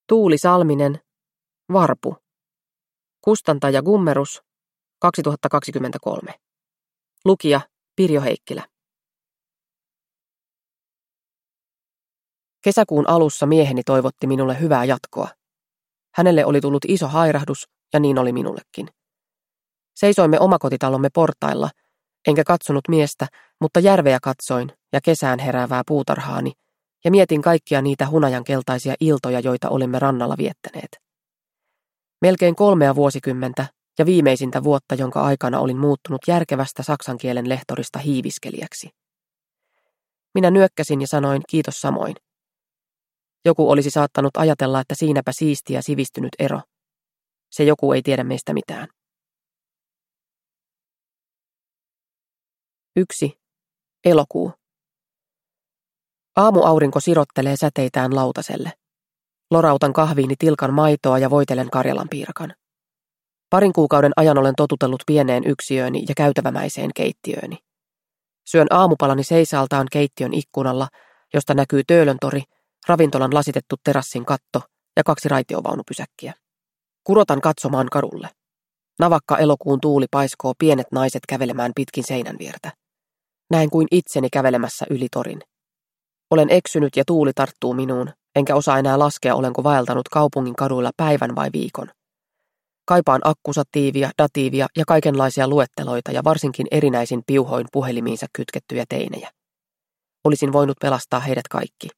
Tuuli Salminen, Varpu. Kustantaja Gummerus, 2023. Lukija Pirjo Heikkilä. Kesäkuun alussa mieheni toivotti minulle hyvää jatkoa. Hänelle oli tullut iso hairahdus ja niin oli minullekin. Seisoimme omakotitalomme portailla, enkä katsonut miestä, mutta järveä katsoin ja kesään heräävää puutarhaani ja mietin kaikkia niitä hunajan keltaisia iltoja, joita olimme rannalla viettäneet. Melkein 3 vuosikymmentä ja viimeisintä vuotta, jonka aikana olin muuttunut järkevästä saksan kielen lehtorista hiiviskelijäksi. Minä nyökkäsin ja sanoin kiitos samoin. Joku olisi saattanut ajatella, että siinäpä siisti ja sivistynyt ero. Se joku ei tiedä meistä mitään. 1. Elokuu. Aamuaurinko sirottelee säteitään lautaselle. Lorautan kahviini tilkan maitoa ja voitelen Karjalan piirakan. 2 kuukauden ajan olen totutellut pieneen yksiööni ja käytävämäiseen keittiööni. Syön aamupalani seisaltaan keittiön ikkunalla, josta näkyy Töölöntori, ravintolan lasitettu terassin katto ja 2 raitiovaunupysäkkiä. Kurotan katsomaan kadulle. Navakka elokuun tuuli paiskoo pienet naiset kävelemään pitkin seinänviertä. Näen kuin itseni kävelemässä yli torin. Olen eksynyt ja tuuli tarttuu minuun, enkä osaa enää laskea, olenko vaeltanut kaupungin kaduilla päivän vai viikon. Kaipaan akkusatiivia, datiivia ja kaikenlaisia luetteloita ja varsinkin erinäisin piuhoin puhelimiinsa kytkettyjä teinejä. Olisin voinut pelastaa heidät kaikki.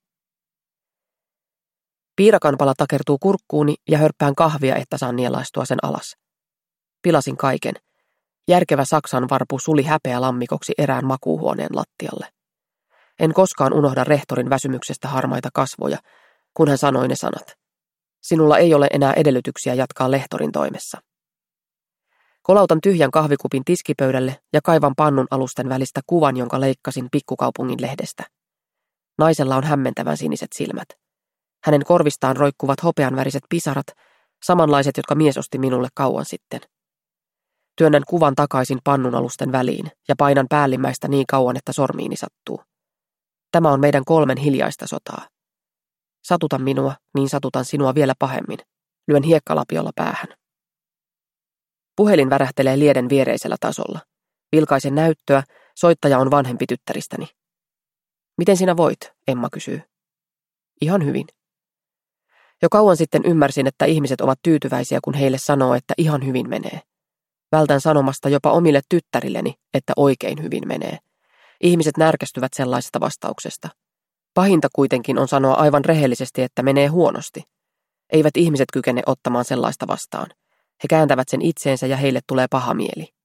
Piirakanpala takertuu kurkkuuni ja hörppään kahvia, että saan nielaistua sen alas. Pilasin kaiken. Järkevä Saksan varpu suli häpeä lammikoksi erään makuuhuoneen lattialle. En koskaan unohda rehtorin väsymyksestä harmaita kasvoja, kun hän sanoi ne sanat. Sinulla ei ole enää edellytyksiä jatkaa lehtorin toimessa. Kolautan tyhjän kahvikupin tiskipöydälle ja kaivan pannun alusten välistä kuvan, jonka leikkasin Pikkukaupungin lehdestä. Naisella on hämmentävän siniset silmät. Hänen korvistaan roikkuvat hopeanväriset pisarat, samanlaiset, jotka mies osti minulle kauan sitten. Työnnän kuvan takaisin pannun alusten väliin ja painan päällimmäistä niin kauan, että sormiini sattuu. Tämä on meidän 3 hiljaista sotaa. Satuta minua, niin satutan sinua vielä pahemmin. Lyön hiekkalapiolla päähän. Puhelin värähtelee lieden viereisellä tasolla. Vilkaisen näyttöä, soittaja on vanhempi tyttäristäni. Miten sinä voit, Emma kysyy. Ihan hyvin. Jo kauan sitten ymmärsin, että ihmiset ovat tyytyväisiä, kun heille sanoo, että ihan hyvin menee. Vältän sanomasta jopa omille tyttärilleni, että oikein hyvin menee. Ihmiset närkästyvät sellaisesta vastauksesta. Pahinta kuitenkin on sanoa aivan rehellisesti, että menee huonosti. Eivät ihmiset kykene ottamaan sellaista vastaan. He kääntävät sen itseensä ja heille tulee paha mieli.